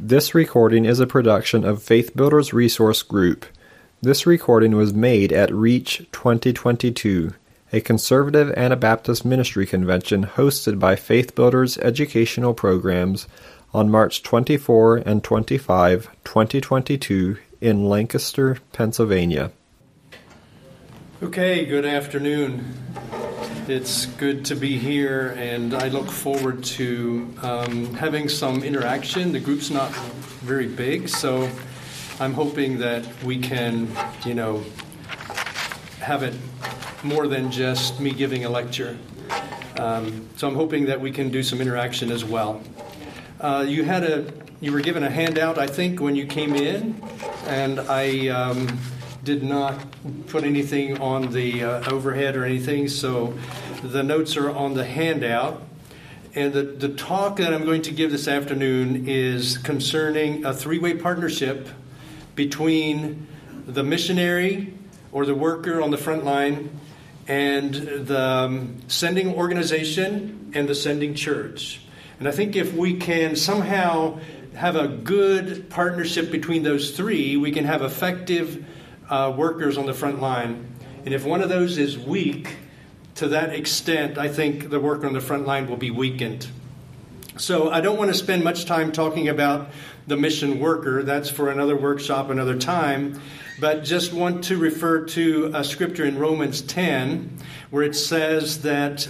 This recording is a production of Faith Builders Resource Group. This recording was made at Reach 2022, a conservative Anabaptist ministry convention hosted by Faith Builders Educational Programs on March 24 and 25, 2022 in Lancaster, Pennsylvania. Okay, good afternoon. It's good to be here, and I look forward to having some interaction. The group's not very big, so I'm hoping that we can, have it more than just me giving a lecture. So I'm hoping that we can do some interaction as well. You were given a handout, I think, when you came in, and I did not put anything on the overhead or anything, so the notes are on the handout. And the talk that I'm going to give this afternoon is concerning a three-way partnership between the missionary or the worker on the front line and the sending organization and the sending church. And I think if we can somehow have a good partnership between those three, we can have effective workers on the front line. And if one of those is weak to that extent, I think the worker on the front line will be weakened. So I don't want to spend much time talking about the mission worker. That's for another workshop, another time. But just want to refer to a scripture in Romans 10 where it says that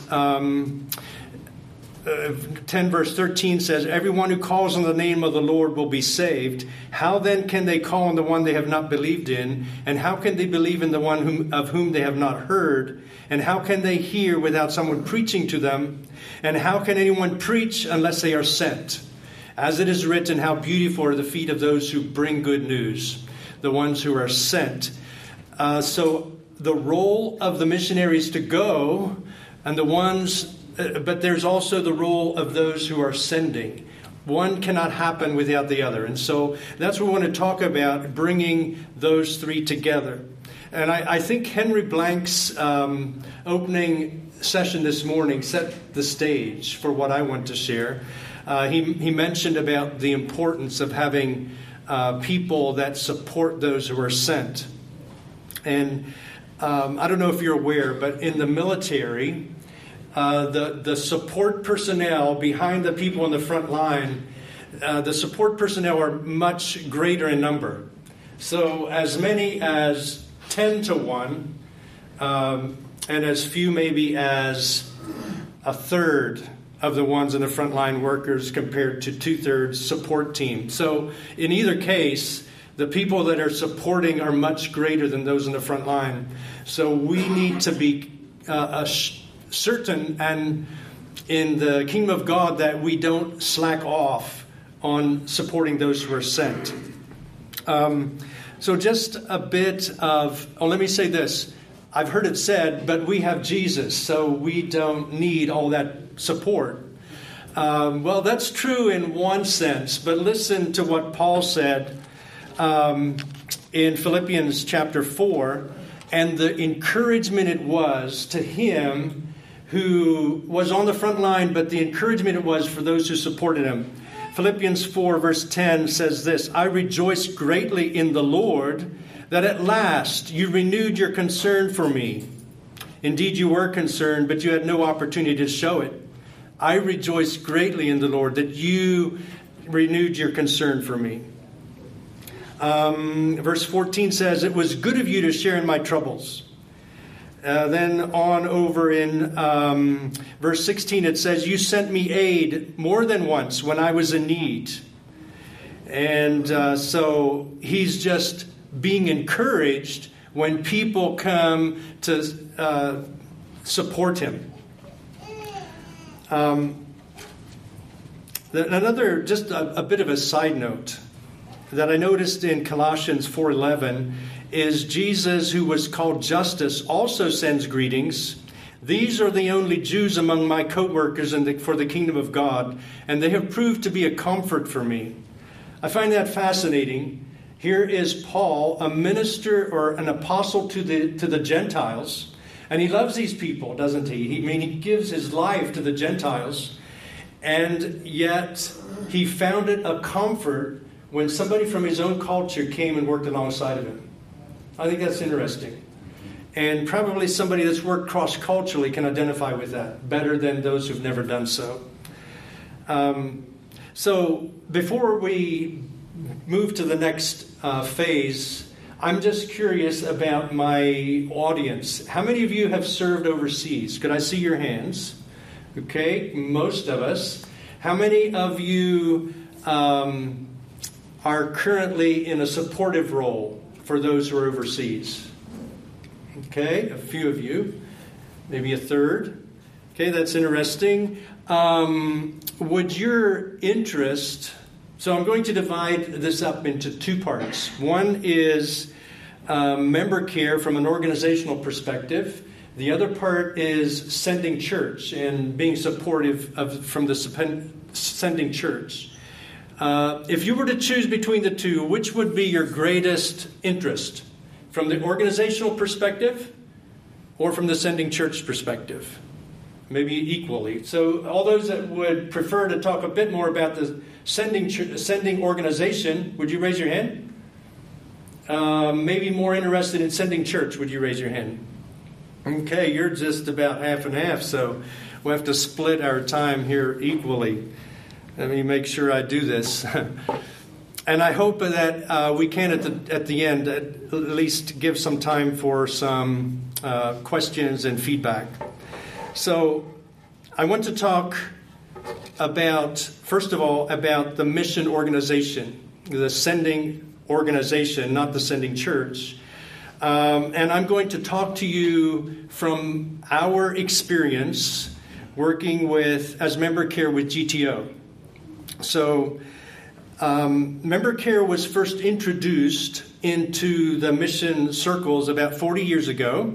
10 verse 13 says, "Everyone who calls on the name of the Lord will be saved. How then can they call on the one they have not believed in? And how can they believe in the one of whom they have not heard? And how can they hear without someone preaching to them? And how can anyone preach unless they are sent? As it is written, how beautiful are the feet of those who bring good news, the ones who are sent." So the role of the missionaries to go, and but there's also the role of those who are sending. One cannot happen without the other. And so that's what we want to talk about, bringing those three together. And I think Henry Blank's opening session this morning set the stage for what I want to share. He mentioned about the importance of having people that support those who are sent. And I don't know if you're aware, but in the military, the support personnel behind the people on the front line, the support personnel are much greater in number. So as many as 10 to 1, and as few maybe as a third of the ones in the frontline workers compared to 2/3 support team. So in either case, the people that are supporting are much greater than those in the front line. So we need to be certain and in the kingdom of God that we don't slack off on supporting those who are sent. So just a bit of, let me say this. I've heard it said, but we have Jesus, so we don't need all that support. Well, that's true in one sense, but listen to what Paul said in Philippians chapter 4, and the encouragement it was to him who was on the front line, but the encouragement it was for those who supported him. Philippians 4 verse 10 says this, "I rejoice greatly in the Lord that at last you renewed your concern for me. Indeed, you were concerned, but you had no opportunity to show it. I rejoice greatly in the Lord that you renewed your concern for me." Verse 14 says, "It was good of you to share in my troubles." Then on over in verse 16, it says, "You sent me aid more than once when I was in need." And so he's just being encouraged when people come to support him. Just a bit of a side note that I noticed in Colossians 4:11 is Jesus, who was called Justus, also sends greetings. "These are the only Jews among my co-workers for the kingdom of God, and they have proved to be a comfort for me." I find that fascinating. Here is Paul, a minister or an apostle to the Gentiles, and he loves these people, doesn't he? He gives his life to the Gentiles. And yet he found it a comfort when somebody from his own culture came and worked alongside of him. I think that's interesting. And probably somebody that's worked cross-culturally can identify with that better than those who've never done so. So before we move to the next phase, I'm just curious about my audience. How many of you have served overseas? Could I see your hands? Okay, most of us. How many of you are currently in a supportive role for those who are overseas? Okay, a few of you, maybe a third. Okay, that's interesting. Would your interest... So I'm going to divide this up into two parts. One is member care from an organizational perspective. The other part is sending church and being supportive from the sending church. If you were to choose between the two, which would be your greatest interest? From the organizational perspective or from the sending church perspective? Maybe equally. So all those that would prefer to talk a bit more about the sending organization, would you raise your hand? Maybe more interested in sending church, would you raise your hand? Okay, you're just about half and half, so we'll have to split our time here equally. Let me make sure I do this. And I hope that we can at the end at least give some time for some questions and feedback. So I want to talk about, first of all, about the mission organization, the sending organization, not the sending church. And I'm going to talk to you from our experience working as member care with GTO. So member care was first introduced into the mission circles about 40 years ago.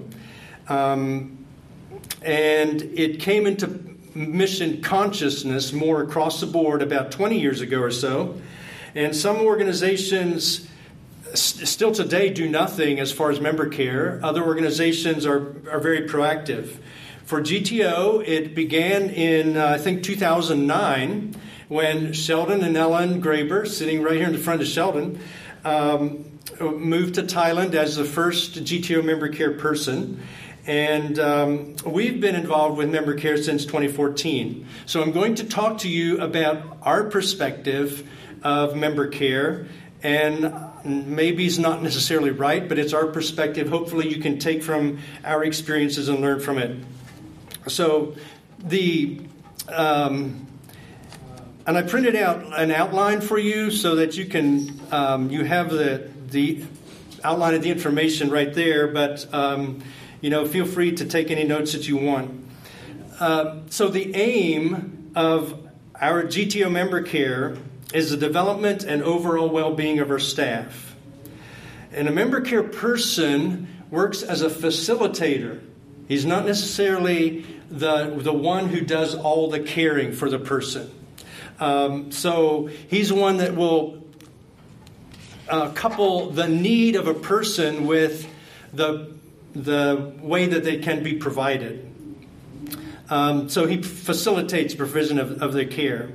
And it came into mission consciousness more across the board about 20 years ago or so. And some organizations still today do nothing as far as member care. Other organizations are very proactive. For GTO, it began in, I think, 2009 when Sheldon and Ellen Graber, sitting right here in the front of Sheldon, moved to Thailand as the first GTO member care person. And we've been involved with member care since 2014. So I'm going to talk to you about our perspective of member care. And maybe it's not necessarily right, but it's our perspective. Hopefully you can take from our experiences and learn from it. So and I printed out an outline for you so that you can, you have the outline of the information right there, but feel free to take any notes that you want. So the aim of our GTO member care is the development and overall well-being of our staff. And a member care person works as a facilitator. He's not necessarily the one who does all the caring for the person. So he's one that will couple the need of a person with the way that they can be provided. So he facilitates provision of the care.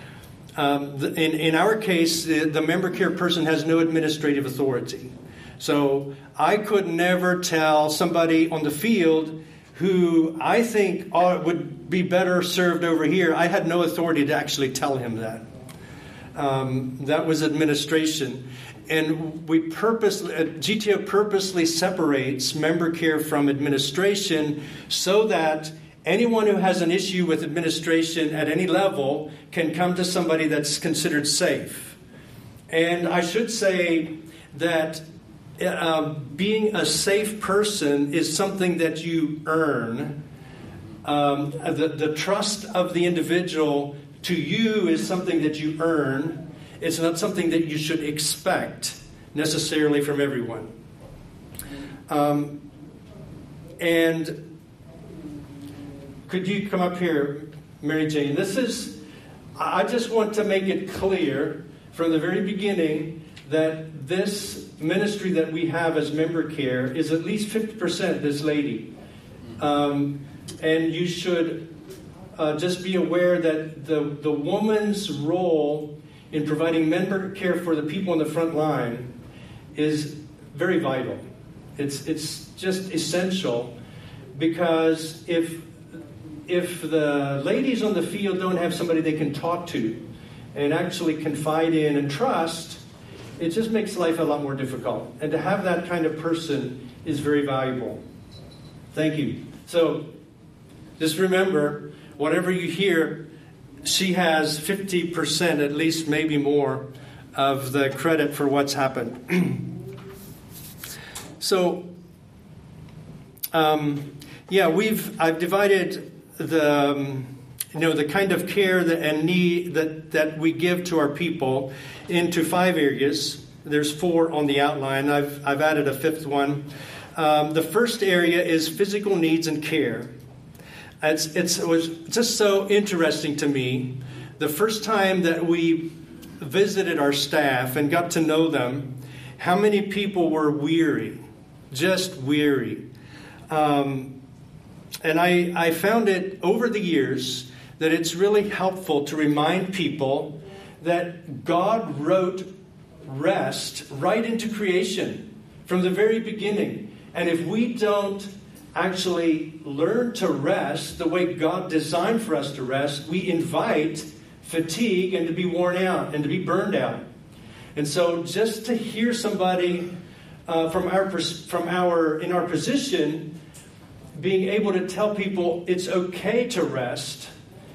In our case, the member care person has no administrative authority. So I could never tell somebody on the field who I think would be better served over here. I had no authority to actually tell him that. That was administration. And GTO purposely separates member care from administration so that anyone who has an issue with administration at any level can come to somebody that's considered safe. And I should say that being a safe person is something that you earn. The trust of the individual to you is something that you earn. It's not something that you should expect necessarily from everyone. And could you come up here, Mary Jane? I just want to make it clear from the very beginning that this ministry that we have as member care is at least 50% this lady. And you should just be aware that the woman's role in providing member care for the people on the front line is very vital. It's just essential, because if the ladies on the field don't have somebody they can talk to and actually confide in and trust, it just makes life a lot more difficult. And to have that kind of person is very valuable. Thank you. So just remember, whatever you hear, she has 50%, at least maybe more, of the credit for what's happened. So, I've divided the kind of care and need that we give to our people into 5 areas. There's 4 on the outline. I've added a 5th one. The first area is physical needs and care. It was just so interesting to me. The first time that we visited our staff and got to know them, how many people were weary, just weary. And I found it over the years that it's really helpful to remind people that God wrote rest right into creation from the very beginning. And if we don't actually learn to rest the way God designed for us to rest, we invite fatigue and to be worn out and to be burned out. And so just to hear somebody in our position being able to tell people it's okay to rest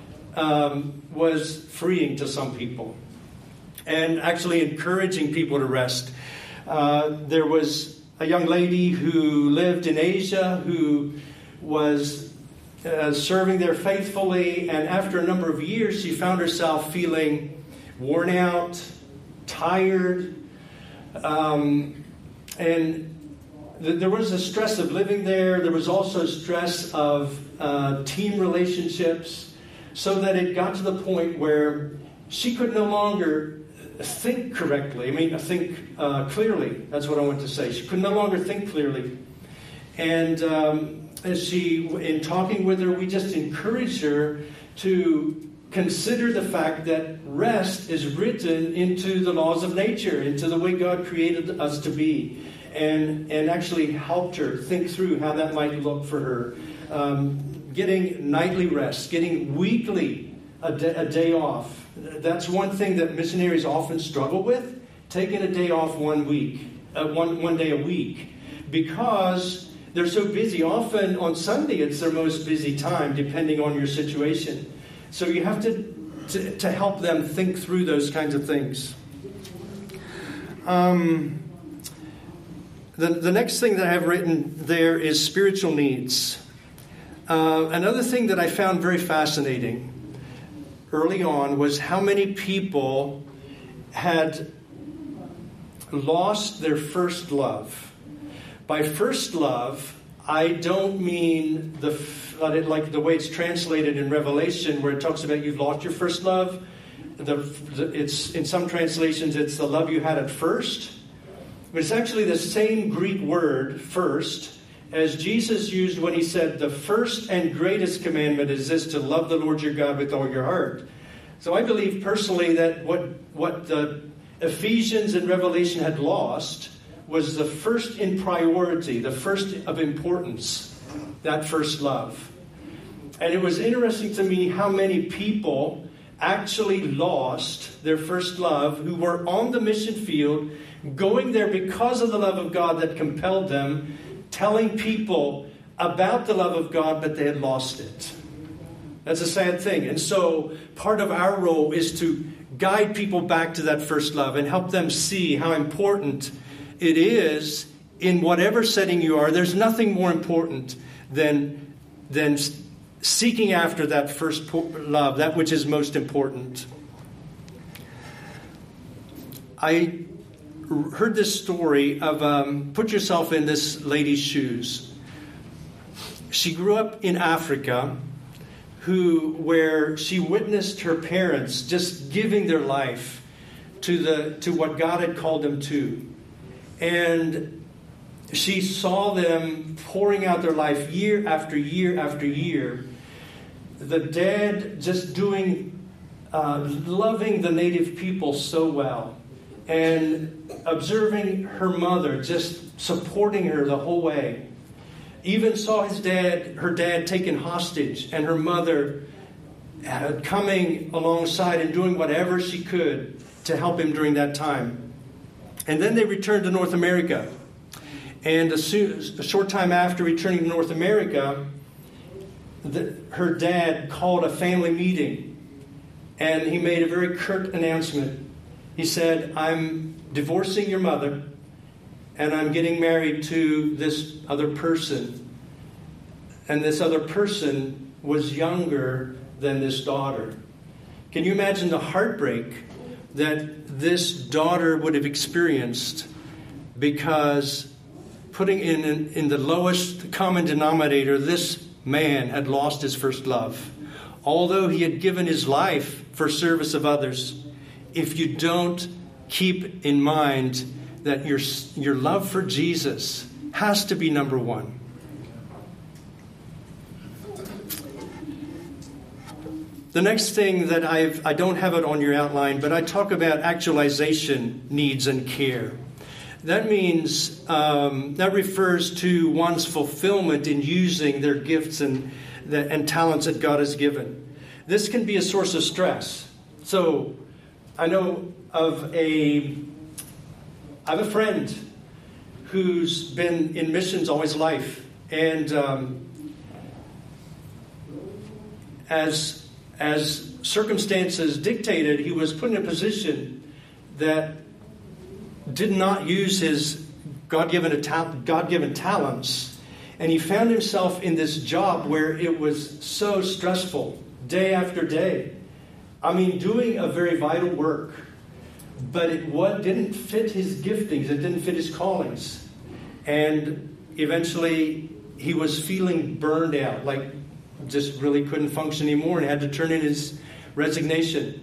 was freeing to some people, and actually encouraging people to rest. There was a young lady who lived in Asia who was serving there faithfully, and after a number of years she found herself feeling worn out, tired, and there was a stress of living there. There was also stress of team relationships, so that it got to the point where she could no longer think correctly. Think clearly. That's what I want to say. She could no longer think clearly. And in talking with her, we just encouraged her to consider the fact that rest is written into the laws of nature, into the way God created us to be, and actually helped her think through how that might look for her. Getting nightly rest, getting weekly a day off. That's one thing that missionaries often struggle with, taking a day off one day a week, because they're so busy. Often on Sunday it's their most busy time, depending on your situation. So you have to help them think through those kinds of things. The next thing that I have written there is spiritual needs. Another thing that I found very fascinating early on was how many people had lost their first love. By first love, I don't mean like the way it's translated in Revelation, where it talks about you've lost your first love. It's in some translations it's the love you had at first, but it's actually the same Greek word, first, as Jesus used when he said, the first and greatest commandment is this, to love the Lord your God with all your heart. So I believe personally that what the Ephesians and Revelation had lost was the first in priority, the first of importance, that first love. And it was interesting to me how many people actually lost their first love, who were on the mission field, going there because of the love of God that compelled them, telling people about the love of God, but they had lost it. That's a sad thing. And so part of our role is to guide people back to that first love and help them see how important it is in whatever setting you are. There's nothing more important than seeking after that first love, that which is most important. I heard this story of, put yourself in this lady's shoes. She grew up in Africa, where she witnessed her parents just giving their life to what God had called them to. And she saw them pouring out their life year after year after year. the dad just loving the native people so well, and observing her mother just supporting her the whole way. Even saw her dad taken hostage, and her mother coming alongside and doing whatever she could to help him during that time. And then they returned to North America. And a short time after returning to North America, her dad called a family meeting, and he made a very curt announcement. He said, "I'm divorcing your mother, and I'm getting married to this other person. And this other person was younger than this daughter." Can you imagine the heartbreak that this daughter would have experienced, because putting in the lowest common denominator, this man had lost his first love. Although he had given his life for service of others, if you don't keep in mind that your love for Jesus has to be number one. The next thing that I don't have it on your outline, but I talk about actualization needs and care. That means, that refers to one's fulfillment in using their gifts and talents that God has given. This can be a source of stress. So, I know of I have a friend who's been in missions all his life, and as circumstances dictated, he was put in a position that did not use his God-given talents, and he found himself in this job where it was so stressful, day after day. I mean, doing a very vital work, but it didn't fit his giftings, it didn't fit his callings. And eventually he was feeling burned out, like just really couldn't function anymore, and had to turn in his resignation.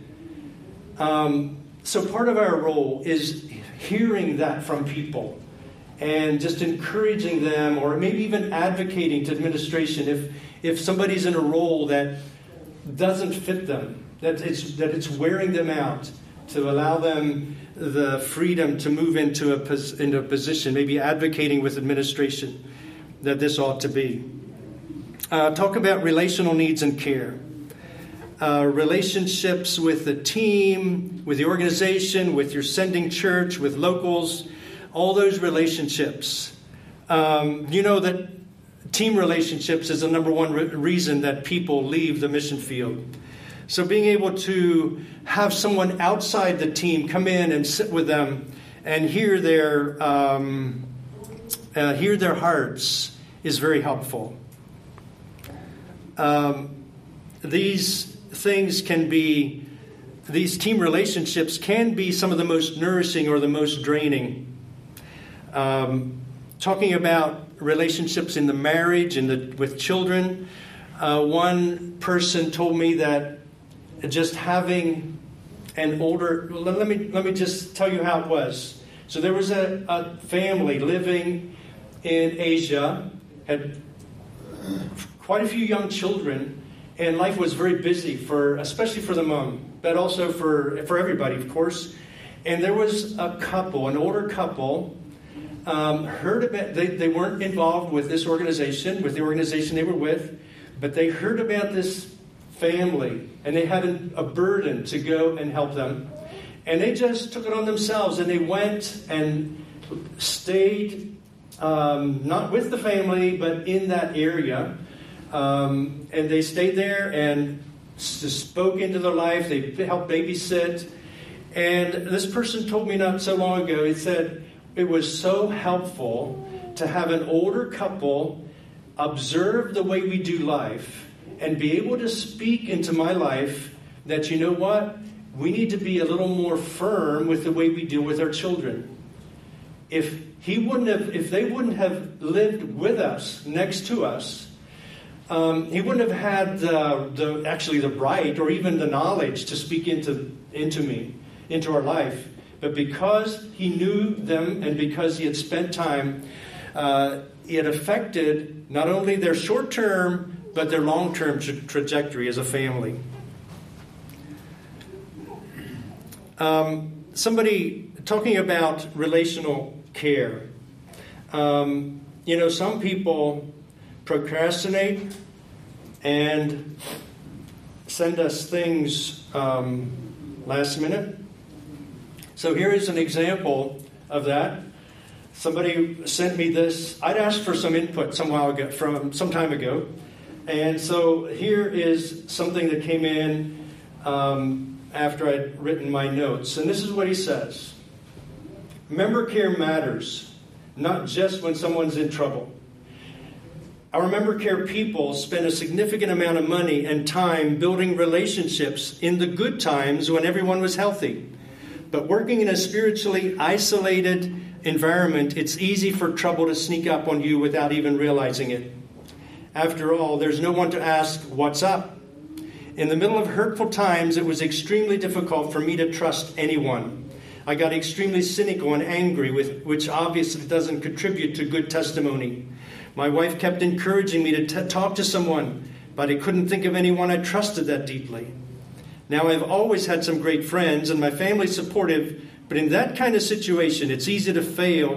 So part of our role is hearing that from people and just encouraging them, or maybe even advocating to administration if somebody's in a role that doesn't fit them, that it's wearing them out, to allow them the freedom to move into a position, maybe advocating with administration that this ought to be. Talk about relational needs and care. Relationships with the team, with the organization, with your sending church, with locals, all those relationships. You know that team relationships is the number one reason that people leave the mission field. So being able to have someone outside the team come in and sit with them and hear their hearts is very helpful. These team relationships can be some of the most nourishing or the most draining. Talking about relationships in the marriage and with children, one person told me that just having an older... Let me just tell you how it was. So there was a family living in Asia, had quite a few young children, and life was very busy, especially for the mom, but also for everybody, of course. And there was a couple, an older couple, heard about... They weren't involved with this organization, with the organization they were with, but they heard about this family, and they had a burden to go and help them. And they just took it on themselves, and they went and stayed, not with the family, but in that area. And they stayed there and just spoke into their life. They helped babysit. And this person told me not so long ago, he said, it was so helpful to have an older couple observe the way we do life and be able to speak into my life that, you know what, we need to be a little more firm with the way we deal with our children. If they wouldn't have lived with us, next to us, he wouldn't have had the right or even the knowledge to speak into me, into our life. But because he knew them and because he had spent time, it affected not only their short-term but their long-term trajectory as a family. Somebody talking about relational care. Some people procrastinate and send us things last minute. So here is an example of that. Somebody sent me this. I'd asked for some input some time ago. And so here is something that came in after I'd written my notes. And this is what he says. Member care matters, not just when someone's in trouble. Our member care people spend a significant amount of money and time building relationships in the good times when everyone was healthy. But working in a spiritually isolated environment, it's easy for trouble to sneak up on you without even realizing it. After all, there's no one to ask, what's up? In the middle of hurtful times, it was extremely difficult for me to trust anyone. I got extremely cynical and angry, which obviously doesn't contribute to good testimony. My wife kept encouraging me to talk to someone, but I couldn't think of anyone I trusted that deeply. Now, I've always had some great friends, and my family's supportive, but in that kind of situation, it's easy to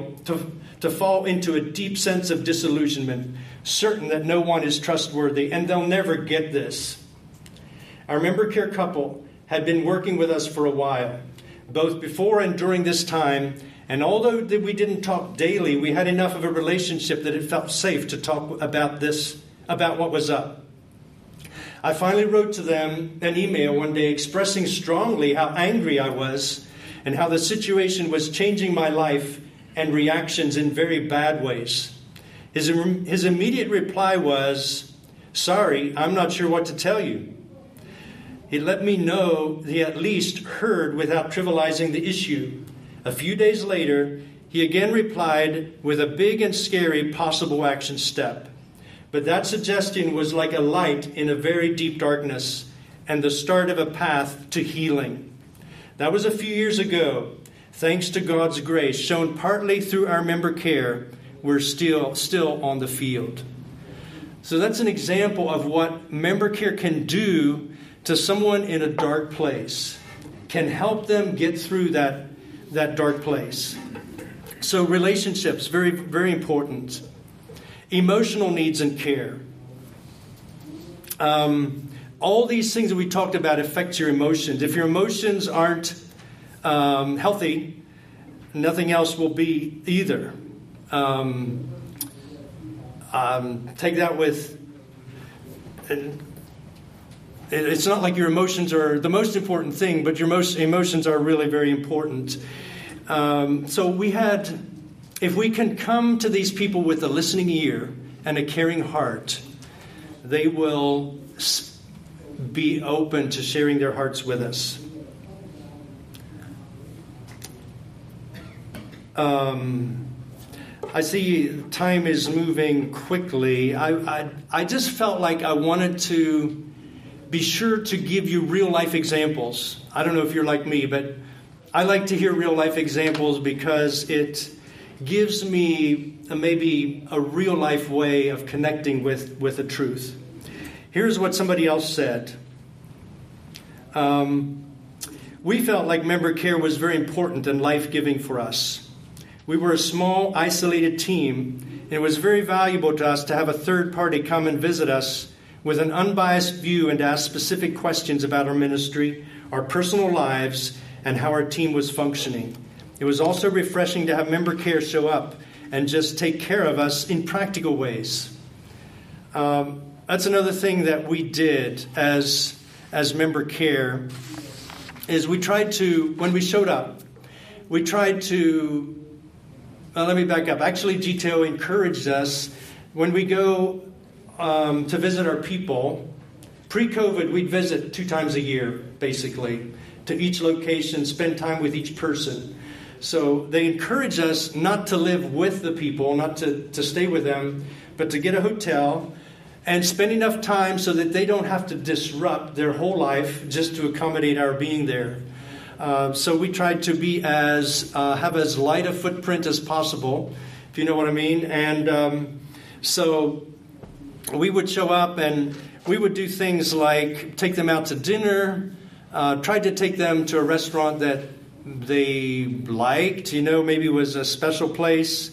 fall into a deep sense of disillusionment, certain that no one is trustworthy, and they'll never get this. Our member care couple had been working with us for a while, both before and during this time, and although we didn't talk daily, we had enough of a relationship that it felt safe to talk about what was up. I finally wrote to them an email one day expressing strongly how angry I was and how the situation was changing my life and reactions in very bad ways. His immediate reply was, "Sorry, I'm not sure what to tell you." He let me know he at least heard without trivializing the issue. A few days later, he again replied with a big and scary possible action step. But that suggestion was like a light in a very deep darkness and the start of a path to healing. That was a few years ago. Thanks to God's grace, shown partly through our member care, we're still on the field. So that's an example of what member care can do to someone in a dark place, can help them get through that dark place. So relationships, very, very important. Emotional needs and care. All these things that we talked about affect your emotions. If your emotions aren't healthy, nothing else will be either. Take that with... It's not like your emotions are the most important thing, but your emotions are really very important. If we can come to these people with a listening ear and a caring heart, they will be open to sharing their hearts with us. I see time is moving quickly. I just felt like I wanted to be sure to give you real-life examples. I don't know if you're like me, but I like to hear real-life examples because it gives me maybe a real-life way of connecting with the truth. Here's what somebody else said. We felt like member care was very important and life-giving for us. We were a small, isolated team, and it was very valuable to us to have a third party come and visit us with an unbiased view and ask specific questions about our ministry, our personal lives, and how our team was functioning. It was also refreshing to have member care show up and just take care of us in practical ways. That's another thing that we did as member care, is we tried to, when we showed up, we tried to, let me back up. Actually, GTO encouraged us when we go to visit our people. Pre-COVID, we'd visit 2 times a year, basically, to each location, spend time with each person. So they encourage us not to live with the people, not to stay with them, but to get a hotel and spend enough time so that they don't have to disrupt their whole life just to accommodate our being there. So we tried to be have as light a footprint as possible, if you know what I mean. And so we would show up and we would do things like take them out to dinner, tried to take them to a restaurant that they liked, maybe it was a special place.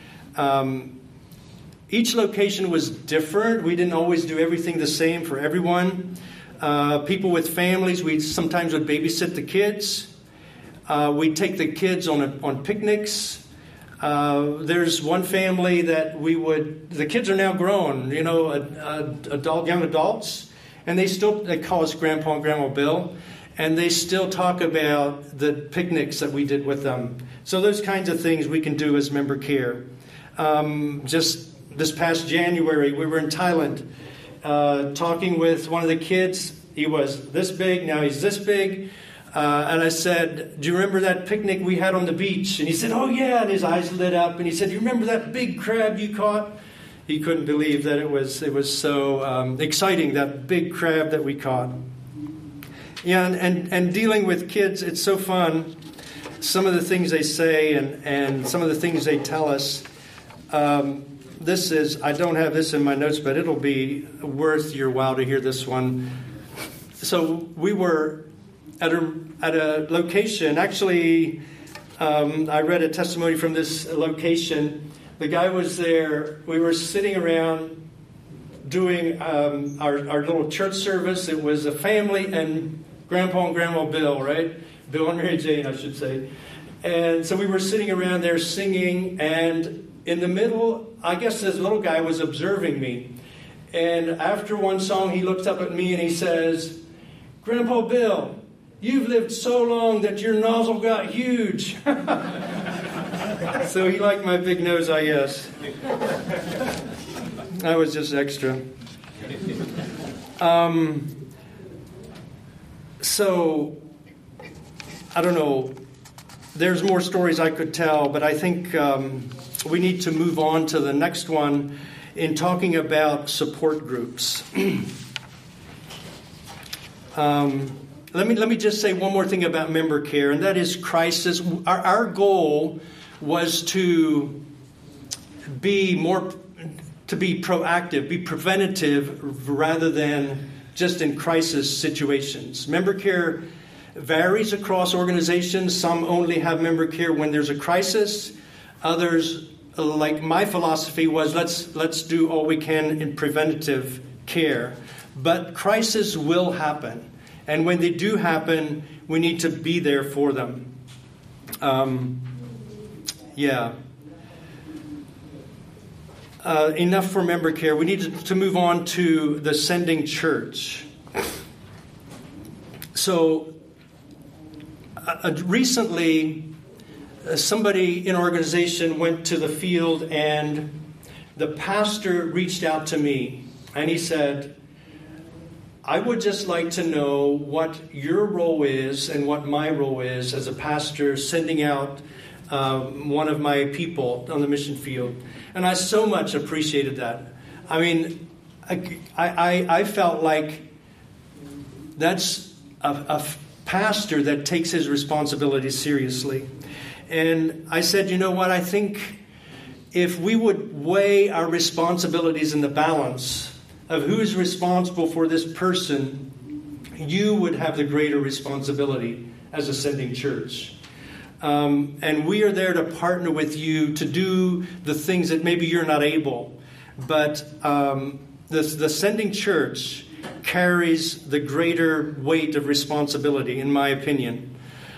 Each location was different. We didn't always do everything the same for everyone. People with families, we sometimes would babysit the kids. We'd take the kids on picnics. There's one family that the kids are now grown, young adults, and they call us Grandpa and Grandma Bill, and they still talk about the picnics that we did with them. So those kinds of things we can do as member care. Just this past January, we were in Thailand talking with one of the kids. He was this big, now he's this big. And I said, do you remember that picnic we had on the beach? And he said, oh yeah, and his eyes lit up. And he said, you remember that big crab you caught? He couldn't believe that it was so exciting, that big crab that we caught. Yeah, and dealing with kids, it's so fun. Some of the things they say and some of the things they tell us. I don't have this in my notes, but it'll be worth your while to hear this one. So we were at a location. Actually, I read a testimony from this location. The guy was there. We were sitting around doing our little church service. It was a family and Grandpa and Grandma Bill, right? Bill and Mary Jane, I should say. And so we were sitting around there singing, and in the middle, I guess this little guy was observing me. And after one song, he looks up at me and he says, Grandpa Bill, you've lived so long that your nozzle got huge. So he liked my big nose, I guess. I was just extra. So, I don't know. There's more stories I could tell, but I think we need to move on to the next one in talking about support groups. Let me just say one more thing about member care, and that is crisis. Our goal was to be proactive, be preventative, rather than just in crisis situations. Member care varies across organizations. Some only have member care when there's a crisis. Others, like my philosophy was, let's do all we can in preventative care. But crises will happen. And when they do happen, we need to be there for them. Enough for member care. We need to move on to the sending church. So, recently, somebody in our organization went to the field, and the pastor reached out to me, and he said, I would just like to know what your role is and what my role is as a pastor sending out one of my people on the mission field. And I so much appreciated that. I mean, I felt like that's a pastor that takes his responsibility seriously. And I said, you know what, I think if we would weigh our responsibilities in the balance of who is responsible for this person, you would have the greater responsibility as a sending church. And we are there to partner with you to do the things that maybe you're not able. But the sending church carries the greater weight of responsibility, in my opinion.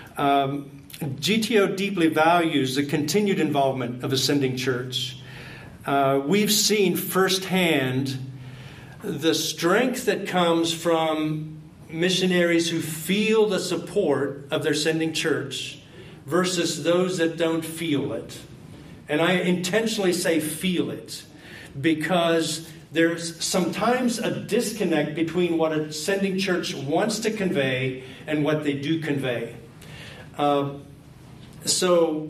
GTO deeply values the continued involvement of a sending church. We've seen firsthand the strength that comes from missionaries who feel the support of their sending church versus those that don't feel it. And I intentionally say feel it because there's sometimes a disconnect between what a sending church wants to convey and what they do convey. So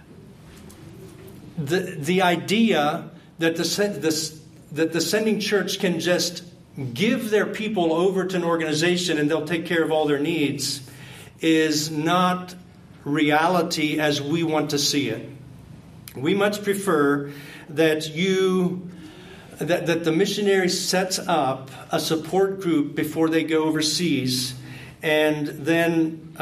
the idea that the sending church can just give their people over to an organization and they'll take care of all their needs is not reality as we want to see it. We much prefer that you that the missionary sets up a support group before they go overseas, and then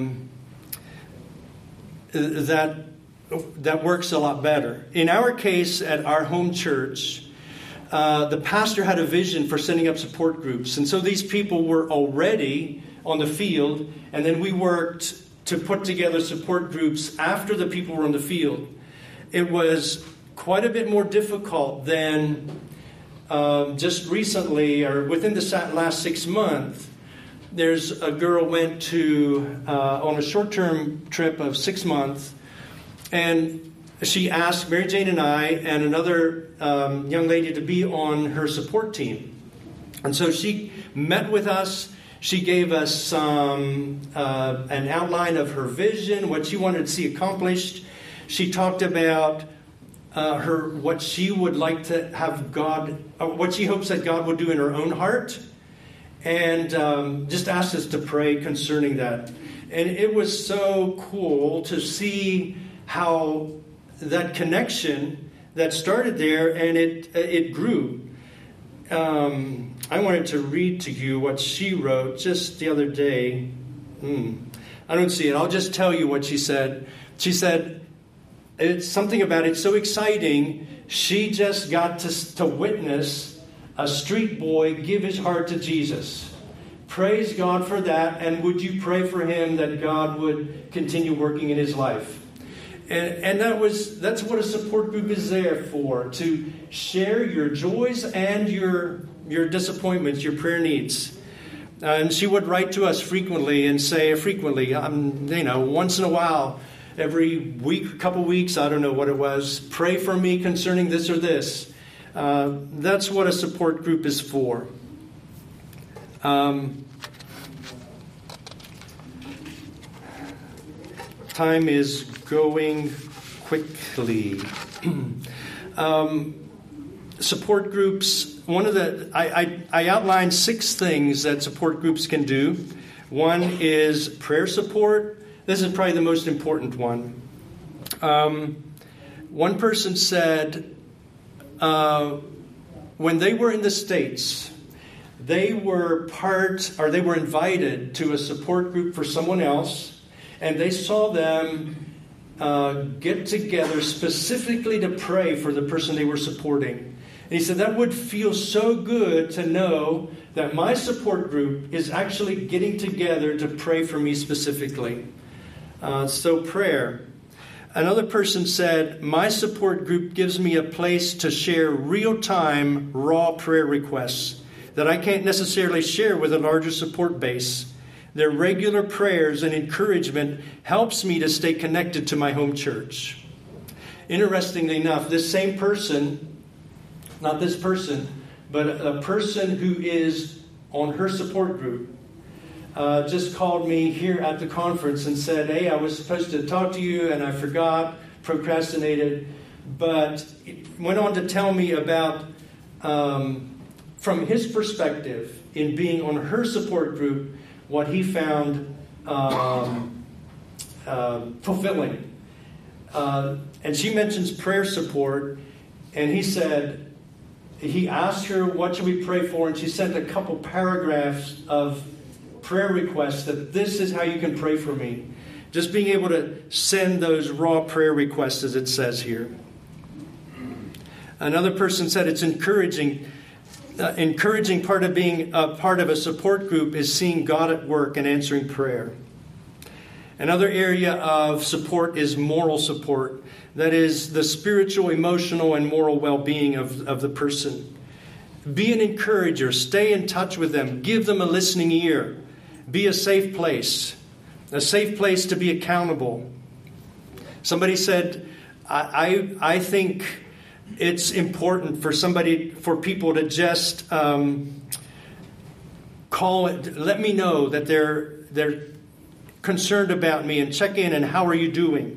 that works a lot better. In our case, at our home church, the pastor had a vision for setting up support groups. And so these people were already on the field, and then we worked to put together support groups after the people were on the field. It was quite a bit more difficult than just recently, or within the last 6 months. There's a girl went to on a short-term trip of 6 months, and she asked Mary Jane and I and another young lady to be on her support team. And so she met with us. She gave us an outline of her vision, what she wanted to see accomplished. She talked about what she would like to have God, what she hopes that God will do in her own heart, and just asked us to pray concerning that. And it was so cool to see how that connection that started there, and it grew. I wanted to read to you what she wrote just the other day. I don't see it. I'll just tell you what she said. She said, it's something about it's so exciting. She just got to witness a street boy give his heart to Jesus. Praise God for that. And would you pray for him that God would continue working in his life? And that's what a support group is there for, to share your joys and your disappointments, your prayer needs. And she would write to us frequently and say, once in a while, every week, couple weeks, I don't know what it was, pray for me concerning this or this. That's what a support group is for. Time is going quickly. Support groups, I outlined 6 things that support groups can do. One is prayer support. This is probably the most important one. One person said when they were in the States, they were invited to a support group for someone else, and they saw them get together specifically to pray for the person they were supporting. And he said, that would feel so good to know that my support group is actually getting together to pray for me specifically. So prayer. Another person said, my support group gives me a place to share real-time, raw prayer requests that I can't necessarily share with a larger support base. Their regular prayers and encouragement helps me to stay connected to my home church. Interestingly enough, this same person, not this person, but a person who is on her support group, just called me here at the conference and said, hey, I was supposed to talk to you and I forgot, procrastinated, but it went on to tell me about, from his perspective, in being on her support group, what he found fulfilling. And she mentions prayer support, and he asked her, what should we pray for? And she sent a couple paragraphs of prayer requests that this is how you can pray for me. Just being able to send those raw prayer requests, as it says here. Another person said it's encouraging. Encouraging part of being a part of a support group is seeing God at work and answering prayer. Another area of support is moral support. That is the spiritual, emotional, and moral well-being of the person. Be an encourager. Stay in touch with them. Give them a listening ear. Be a safe place to be accountable. Somebody said, I think it's important for people to just call it, let me know that they're concerned about me and check in and how are you doing.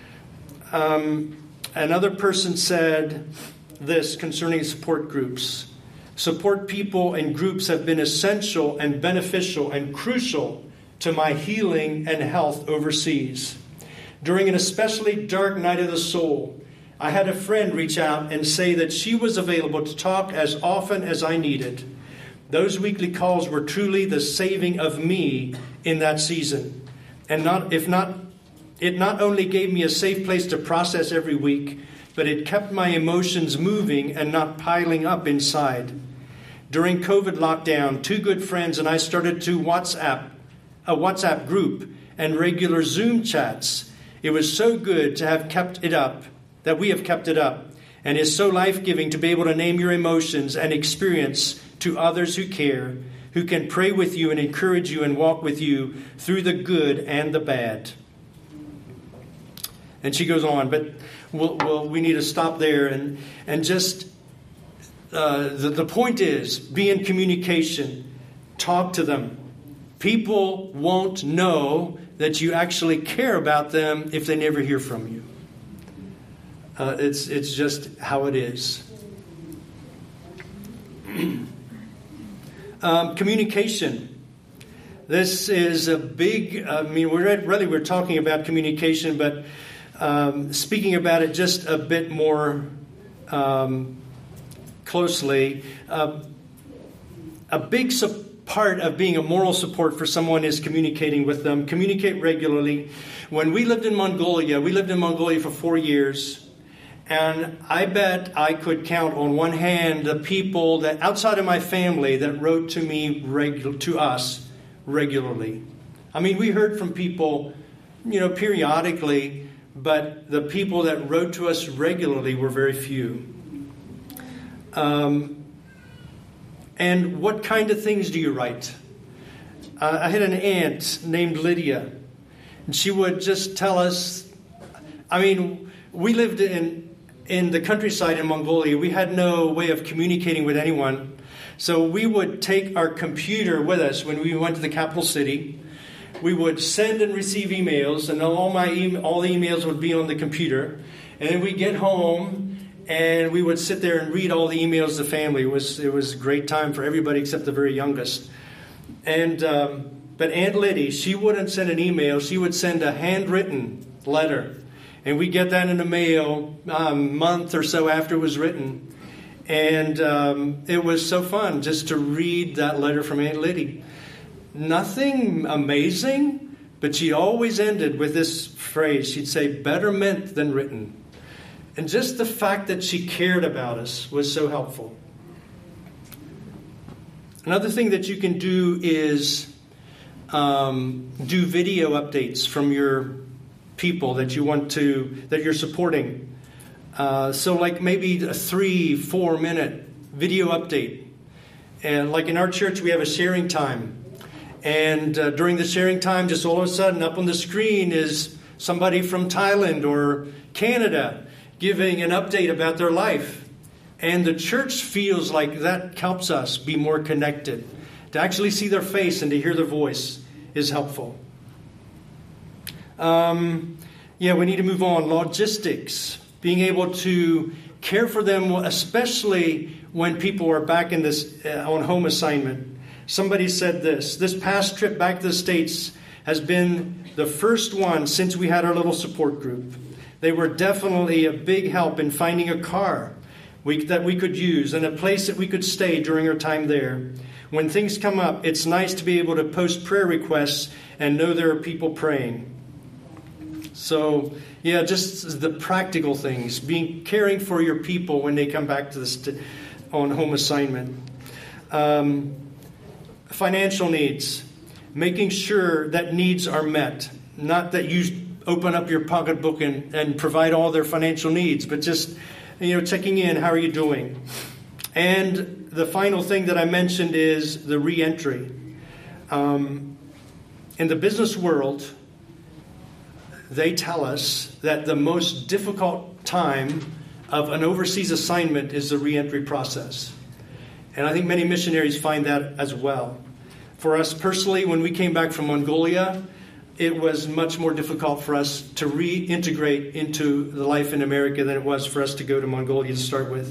Another person said this concerning support groups. Support people and groups have been essential and beneficial and crucial to my healing and health overseas. During an especially dark night of the soul, I had a friend reach out and say that she was available to talk as often as I needed. Those weekly calls were truly the saving of me in that season. And it not only gave me a safe place to process every week, but it kept my emotions moving and not piling up inside. During COVID lockdown, 2 good friends and I started a WhatsApp group and regular Zoom chats. It was so good to have kept it up, that we have kept it up, and it's so life-giving to be able to name your emotions and experience to others who care, who can pray with you and encourage you and walk with you through the good and the bad. And she goes on, but we need to stop there and just the point is, be in communication, talk to them. People won't know that you actually care about them if they never hear from you. It's just how it is. Communication. This is a big, we're talking about communication, but speaking about it just a bit more closely, a big part of being a moral support for someone is communicating with them. Communicate regularly. When we lived in Mongolia for 4 years. And I bet I could count on one hand the people that outside of my family that wrote to me to us regularly. I mean, we heard from people, periodically, but the people that wrote to us regularly were very few. And what kind of things do you write? I had an aunt named Lydia, and she would just tell us. We lived in the countryside in Mongolia. We had no way of communicating with anyone. So we would take our computer with us when we went to the capital city. We would send and receive emails, and all the emails would be on the computer. And then we'd get home, and we would sit there and read all the emails of the family. It was a great time for everybody except the very youngest. And but Aunt Liddy, she wouldn't send an email. She would send a handwritten letter. And we get that in the mail a month or so after it was written. And it was so fun just to read that letter from Aunt Liddy. Nothing amazing, but she always ended with this phrase. She'd say, better meant than written. And just the fact that she cared about us was so helpful. Another thing that you can do is do video updates from your people that you're supporting. So like maybe a 3-4 minute video update. And like in our church, we have a sharing time. And during the sharing time, just all of a sudden up on the screen is somebody from Thailand or Canada giving an update about their life. And the church feels like that helps us be more connected. To actually see their face and to hear their voice is helpful. We need to move on. Logistics. Being able to care for them, especially when people are back in this on home assignment. Somebody said this past trip back to the States has been the first one since we had our little support group. They were definitely a big help in finding a car that we could use and a place that we could stay during our time there. When things come up, it's nice to be able to post prayer requests and know there are people praying. So, just the practical things, caring for your people when they come back to on home assignment. Financial needs, making sure that needs are met. Not that you open up your pocketbook and provide all their financial needs, but just, checking in, how are you doing? And the final thing that I mentioned is the re-entry. In the business world, they tell us that the most difficult time of an overseas assignment is the re-entry process. And I think many missionaries find that as well. For us personally, when we came back from Mongolia, it was much more difficult for us to reintegrate into the life in America than it was for us to go to Mongolia to start with.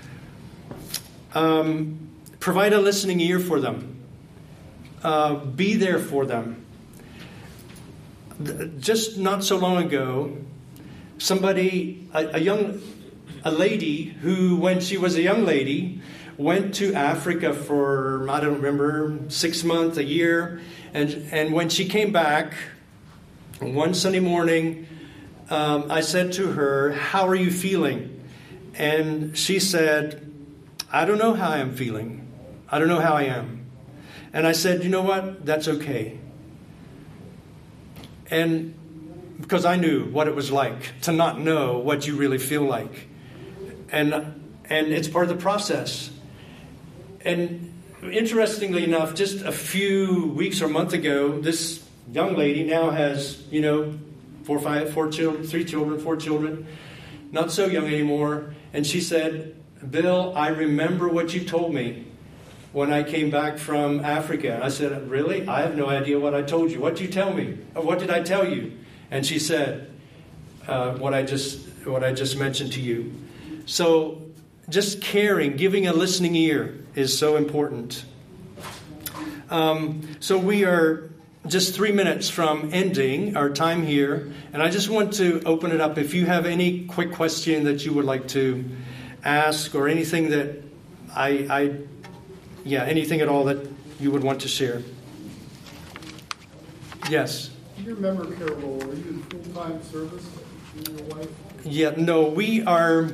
Provide a listening ear for them. Be there for them. Just not so long ago, somebody, a lady who, when she was a young lady, went to Africa for, I don't remember, 6 months, a year. And when she came back, one Sunday morning, I said to her, "How are you feeling?" And she said, "I don't know how I am feeling. I don't know how I am." And I said, "You know what? That's okay." And because I knew what it was like to not know what you really feel like. And it's part of the process. And interestingly enough, just a few weeks or a month ago, this young lady now has, 4 children, not so young anymore. And she said, "Bill, I remember what you told me when I came back from Africa." I said, "Really? I have no idea what I told you. What did you tell me? Or what did I tell you?" And she said, what I just mentioned to you. So just caring, giving a listening ear is so important. So we are just 3 minutes from ending our time here. And I just want to open it up. If you have any quick question that you would like to ask, or anything that anything at all that you would want to share. Yes. Your member care role, are you in full-time service? You and your wife? Yeah, no, we are.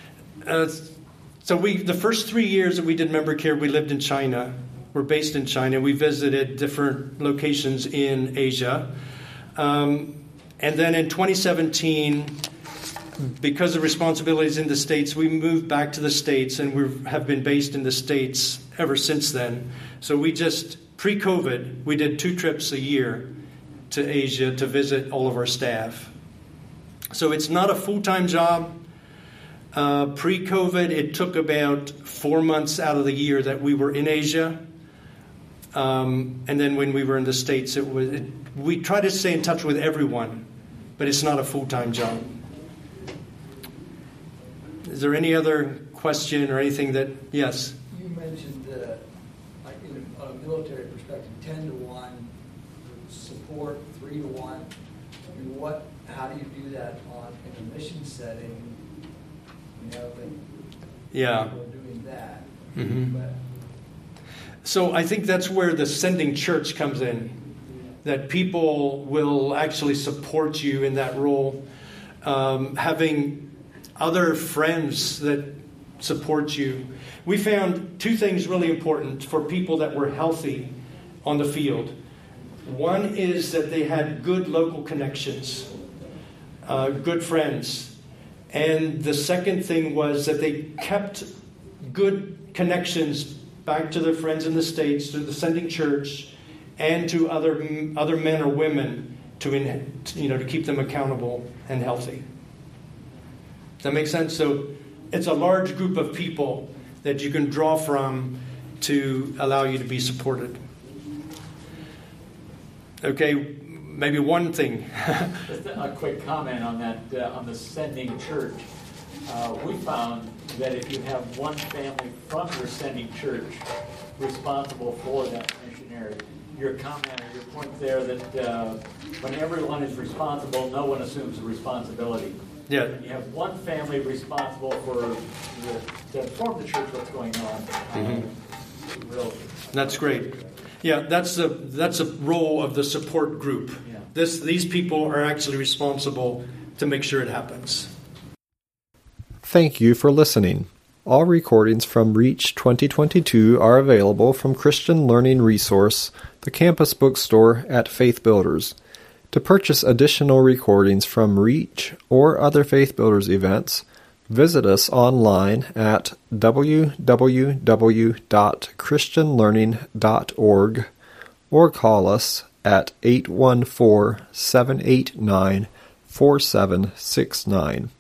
The first 3 years that we did member care, we lived in China. We're based in China. We visited different locations in Asia. And then in 2017, because of responsibilities in the States, we moved back to the States, and we have been based in the States ever since then. So we just, pre-COVID, we did 2 trips a year to Asia to visit all of our staff. So it's not a full-time job. Pre-COVID, it took about 4 months out of the year that we were in Asia. And then when we were in the States, we try to stay in touch with everyone, but it's not a full-time job. Is there any other question or anything that, yes? You mentioned, on a military perspective, 10-to-1 support, 3-to-1. I mean, how do you do that in a mission setting? Yeah. People are doing that. Mm-hmm. But, so I think that's where the sending church comes in, that people will actually support you in that role. Having other friends that support you. We found 2 things really important for people that were healthy on the field. One is that they had good local connections, good friends. And the second thing was that they kept good connections back to their friends in the States, to the sending church, and to other men or women to keep them accountable and healthy. Does that make sense? So it's a large group of people that you can draw from to allow you to be supported. Okay, maybe one thing. Just a quick comment on that, on the sending church. We found that if you have one family from your sending church responsible for that missionary, your comment or your point there that when everyone is responsible, no one assumes the responsibility. Yeah. And you have one family responsible for to inform the church what's going on. Mm-hmm. Really. That's great. Yeah, that's a role of the support group. Yeah. These people are actually responsible to make sure it happens. Thank you for listening. All recordings from Reach 2022 are available from Christian Learning Resource, the campus bookstore at Faith Builders. To purchase additional recordings from Reach or other Faith Builders events, visit us online at www.christianlearning.org or call us at 814-789-4769.